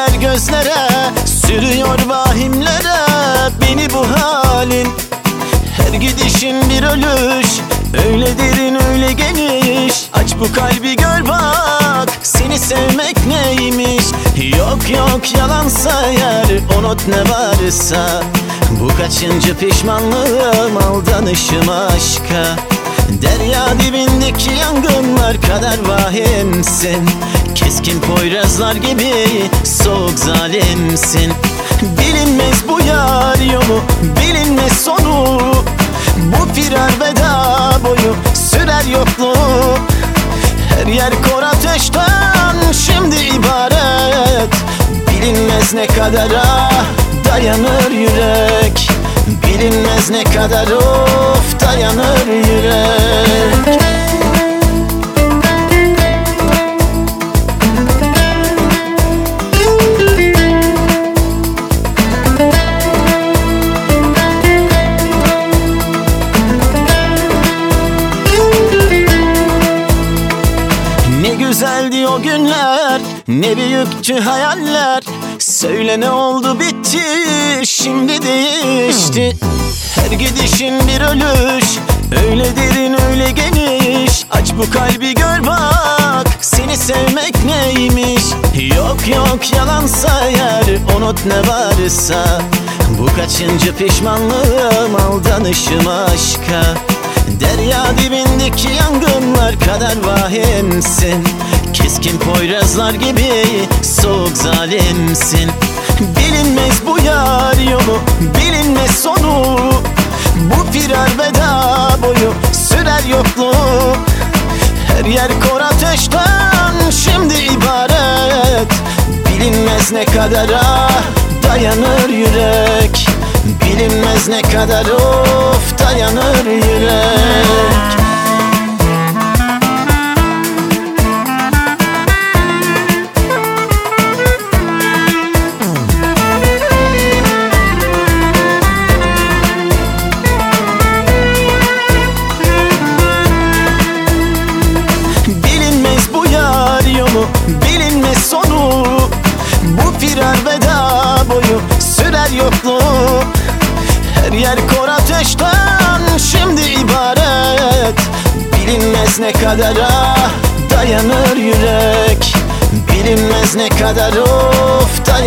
girer gözlere, sürüyor vahimlere beni bu halin. Her gidişin bir ölüş, öyle derin öyle geniş. Aç bu kalbi gör bak, seni sevmek neymiş. Yok yok yalansa eğer, unut ne varsa. Bu kaçıncı pişmanlığım, aldanışım aşka. Derya dibindeki yangınlar kadar vahimsin. Keskin poyrazlar gibi soğuk zalimsin. Bilinmez bu yar yolu, bilinmez sonu. Bu firar veda boyu sürer yokluğu. Her yer kor ateşten şimdi ibaret. Bilinmez ne kadara dayanır yürek. Bilinmez ne kadar of dayanır yürek. Ne güzeldi o günler, ne büyüktü hayaller. Söyle ne oldu bitti, şimdi değişti. Her gidişin bir ölüş, öyle derin öyle geniş. Aç bu kalbi gör bak, seni sevmek neymiş. Yok yok yalansa eğer, unut ne varsa. Bu kaçıncı pişmanlığım, aldanışım aşka. Derya dibindeki yangınlar kadar vahimsin. Keskin poyrazlar gibi soğuk zalimsin. Bilinmez bu yar yolu, bilinmez sonu. Bu firar veda boyu sürer yokluğu. Her yer kor ateşten şimdi ibaret. Bilinmez ne kadara dayanır yürek. Bilinmez ne kadar of dayanır yürek. Bilinmez bu yar yolu, bilinmez sonu. Bu firar veda boyu sürer yokluğu. Her yer kor ateşten şimdi ibaret. Bilinmez ne kadara dayanır yürek. Bilinmez ne kadar of dayanır